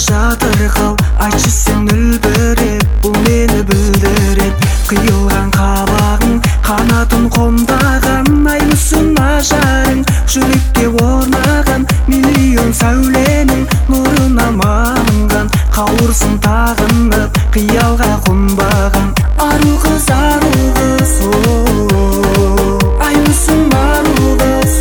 жатыркал, айтчы сен үлбіреп, бұл мені бүлдіреп. Қиылған қабағың, қанатын қомдаған, аймысың ажарың, жүрекке орнаған, миллион сәуленің нұрына манған. Қауырсың тағынып, қиялға қонбаған, ару қыз, аймысың ару қыз,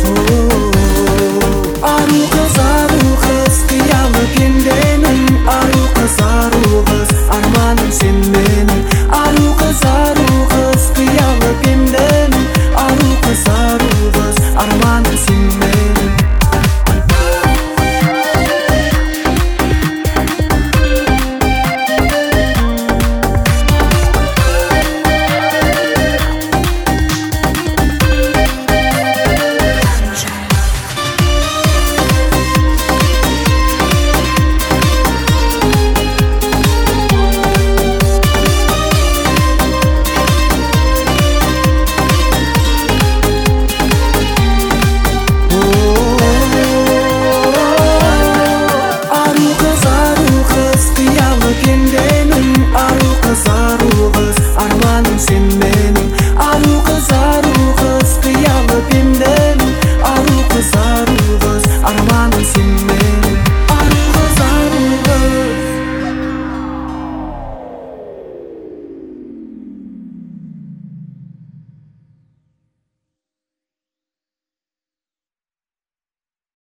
ару қыз, қиялы пенденің, ару қыз, арманым сен менің. Ару қыз, қиялы пенденің, ару қыз, арманым сен менің. Пенденің, ару қыз, арманым сен менің.